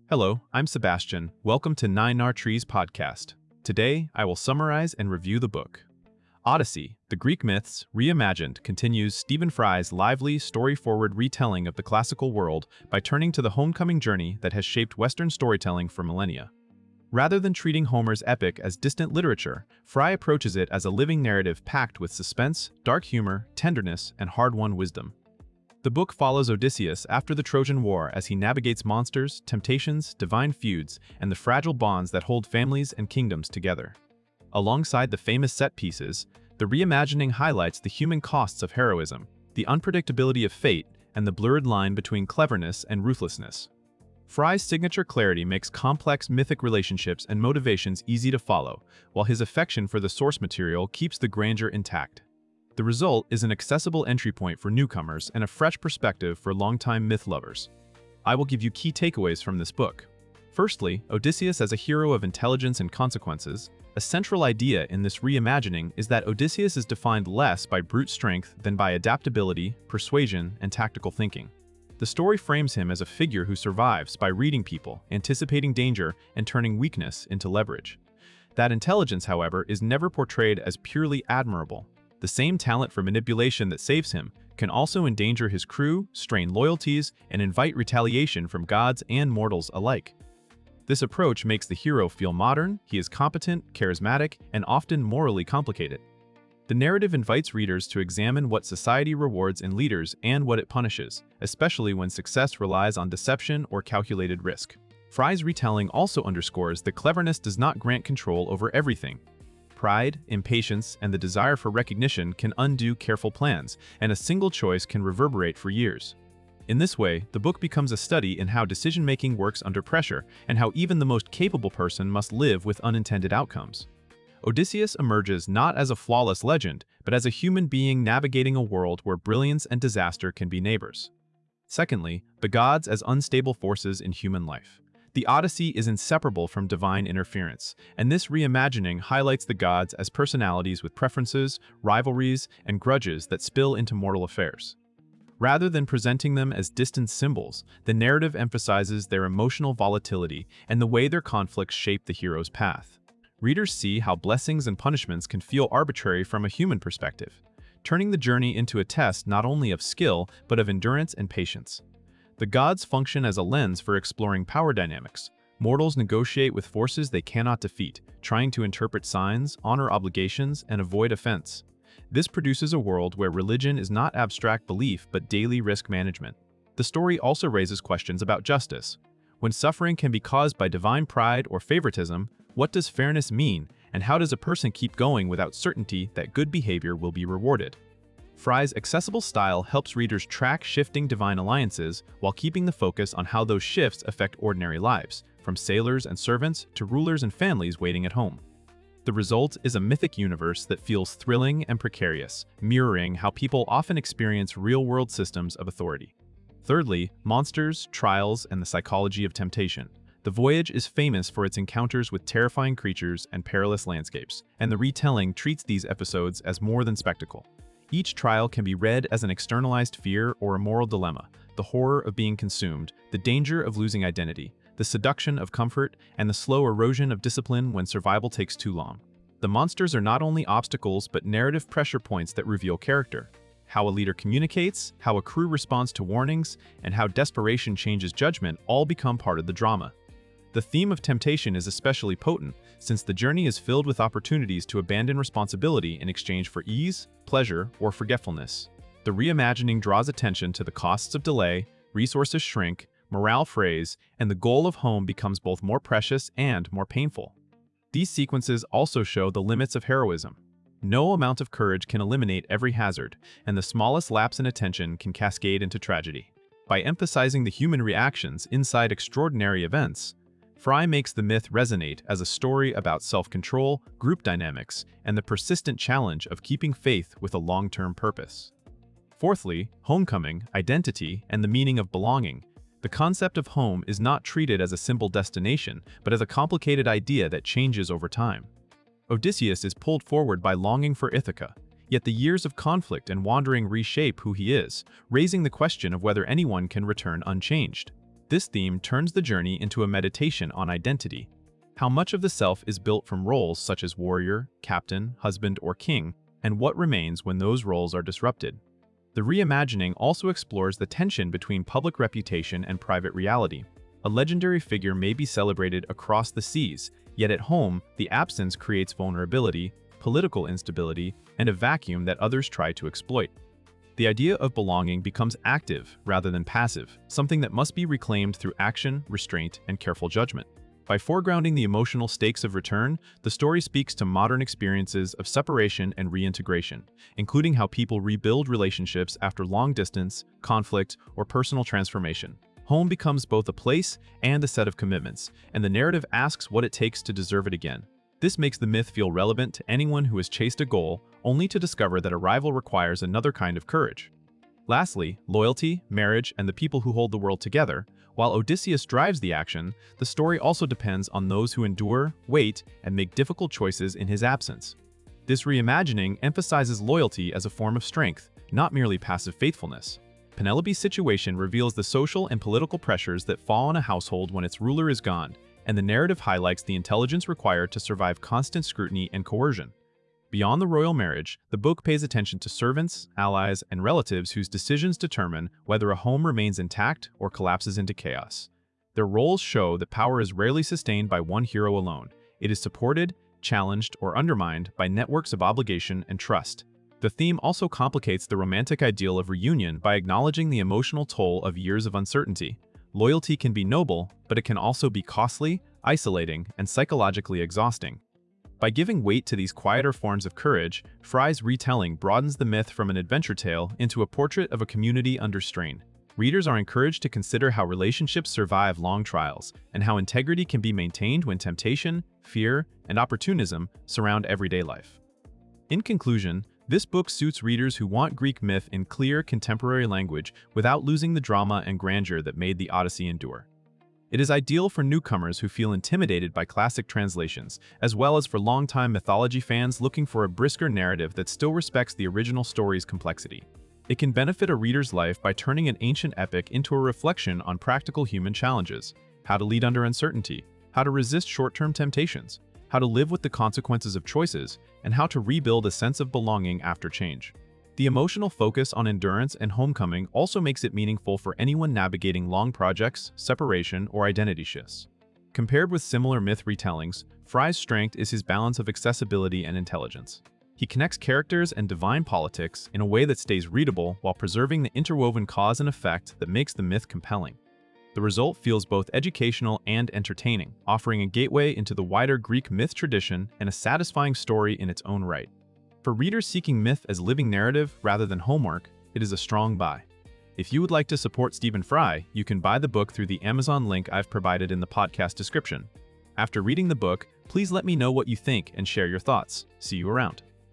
Hello, I'm Sebastian. Welcome to Nine Nar Trees podcast. Today, I will summarize and review the book. Odyssey, the Greek Myths, Reimagined continues Stephen Fry's lively, story-forward retelling of the classical world by turning to the homecoming journey that has shaped Western storytelling for millennia. Rather than treating Homer's epic as distant literature, Fry approaches it as a living narrative packed with suspense, dark humor, tenderness, and hard-won wisdom. The book follows Odysseus after the Trojan War as he navigates monsters, temptations, divine feuds, and the fragile bonds that hold families and kingdoms together. Alongside the famous set pieces, the reimagining highlights the human costs of heroism, the unpredictability of fate, and the blurred line between cleverness and ruthlessness. Fry's signature clarity makes complex mythic relationships and motivations easy to follow, while his affection for the source material keeps the grandeur intact. The result is an accessible entry point for newcomers and a fresh perspective for longtime myth lovers. I will give you key takeaways from this book. Firstly, Odysseus as a hero of intelligence and consequences. A central idea in this reimagining is that Odysseus is defined less by brute strength than by adaptability, persuasion, and tactical thinking. The story frames him as a figure who survives by reading people, anticipating danger, and turning weakness into leverage. That intelligence, however, is never portrayed as purely admirable. The same talent for manipulation that saves him can also endanger his crew, strain loyalties, and invite retaliation from gods and mortals alike. This approach makes the hero feel modern, he is competent, charismatic, and often morally complicated. The narrative invites readers to examine what society rewards in leaders and what it punishes, especially when success relies on deception or calculated risk. Fry's retelling also underscores that cleverness does not grant control over everything. Pride, impatience, and the desire for recognition can undo careful plans, and a single choice can reverberate for years. In this way, the book becomes a study in how decision-making works under pressure and how even the most capable person must live with unintended outcomes. Odysseus emerges not as a flawless legend, but as a human being navigating a world where brilliance and disaster can be neighbors. Secondly, the gods as unstable forces in human life. The Odyssey is inseparable from divine interference, and this reimagining highlights the gods as personalities with preferences, rivalries, and grudges that spill into mortal affairs. Rather than presenting them as distant symbols, the narrative emphasizes their emotional volatility and the way their conflicts shape the hero's path. Readers see how blessings and punishments can feel arbitrary from a human perspective, turning the journey into a test not only of skill but of endurance and patience. The gods function as a lens for exploring power dynamics. Mortals negotiate with forces they cannot defeat, trying to interpret signs, honor obligations, and avoid offense. This produces a world where religion is not abstract belief but daily risk management. The story also raises questions about justice. When suffering can be caused by divine pride or favoritism, what does fairness mean, and how does a person keep going without certainty that good behavior will be rewarded? Fry's accessible style helps readers track shifting divine alliances while keeping the focus on how those shifts affect ordinary lives, from sailors and servants to rulers and families waiting at home. The result is a mythic universe that feels thrilling and precarious, mirroring how people often experience real-world systems of authority. Thirdly, monsters, trials, and the psychology of temptation. The voyage is famous for its encounters with terrifying creatures and perilous landscapes, and the retelling treats these episodes as more than spectacle. Each trial can be read as an externalized fear or a moral dilemma, the horror of being consumed, the danger of losing identity, the seduction of comfort, and the slow erosion of discipline when survival takes too long. The monsters are not only obstacles but narrative pressure points that reveal character. How a leader communicates, how a crew responds to warnings, and how desperation changes judgment all become part of the drama. The theme of temptation is especially potent, since the journey is filled with opportunities to abandon responsibility in exchange for ease, pleasure, or forgetfulness. The reimagining draws attention to the costs of delay, resources shrink, morale frays, and the goal of home becomes both more precious and more painful. These sequences also show the limits of heroism. No amount of courage can eliminate every hazard, and the smallest lapse in attention can cascade into tragedy. By emphasizing the human reactions inside extraordinary events, Fry makes the myth resonate as a story about self-control, group dynamics, and the persistent challenge of keeping faith with a long-term purpose. Fourthly, homecoming, identity, and the meaning of belonging. The concept of home is not treated as a simple destination, but as a complicated idea that changes over time. Odysseus is pulled forward by longing for Ithaca, yet the years of conflict and wandering reshape who he is, raising the question of whether anyone can return unchanged. This theme turns the journey into a meditation on identity. How much of the self is built from roles such as warrior, captain, husband, or king, and what remains when those roles are disrupted. The reimagining also explores the tension between public reputation and private reality. A legendary figure may be celebrated across the seas, yet at home, the absence creates vulnerability, political instability, and a vacuum that others try to exploit. The idea of belonging becomes active rather than passive, something that must be reclaimed through action, restraint, and careful judgment. By foregrounding the emotional stakes of return, the story speaks to modern experiences of separation and reintegration, including how people rebuild relationships after long distance, conflict, or personal transformation. Home becomes both a place and a set of commitments, and the narrative asks what it takes to deserve it again. This makes the myth feel relevant to anyone who has chased a goal, only to discover that arrival requires another kind of courage. Lastly, loyalty, marriage, and the people who hold the world together. While Odysseus drives the action, the story also depends on those who endure, wait, and make difficult choices in his absence. This reimagining emphasizes loyalty as a form of strength, not merely passive faithfulness. Penelope's situation reveals the social and political pressures that fall on a household when its ruler is gone, and the narrative highlights the intelligence required to survive constant scrutiny and coercion. Beyond the royal marriage, the book pays attention to servants, allies, and relatives whose decisions determine whether a home remains intact or collapses into chaos. Their roles show that power is rarely sustained by one hero alone. It is supported, challenged, or undermined by networks of obligation and trust. The theme also complicates the romantic ideal of reunion by acknowledging the emotional toll of years of uncertainty. Loyalty can be noble, but it can also be costly, isolating, and psychologically exhausting. By giving weight to these quieter forms of courage, Fry's retelling broadens the myth from an adventure tale into a portrait of a community under strain. Readers are encouraged to consider how relationships survive long trials, and how integrity can be maintained when temptation, fear, and opportunism surround everyday life. In conclusion, this book suits readers who want Greek myth in clear, contemporary language without losing the drama and grandeur that made the Odyssey endure. It is ideal for newcomers who feel intimidated by classic translations, as well as for longtime mythology fans looking for a brisker narrative that still respects the original story's complexity. It can benefit a reader's life by turning an ancient epic into a reflection on practical human challenges: how to lead under uncertainty, how to resist short-term temptations, how to live with the consequences of choices, and how to rebuild a sense of belonging after change. The emotional focus on endurance and homecoming also makes it meaningful for anyone navigating long projects, separation, or identity shifts. Compared with similar myth retellings, Fry's strength is his balance of accessibility and intelligence. He connects characters and divine politics in a way that stays readable while preserving the interwoven cause and effect that makes the myth compelling. The result feels both educational and entertaining, offering a gateway into the wider Greek myth tradition and a satisfying story in its own right. For readers seeking myth as living narrative rather than homework, it is a strong buy. If you would like to support Stephen Fry, you can buy the book through the Amazon link I've provided in the podcast description. After reading the book, please let me know what you think and share your thoughts. See you around.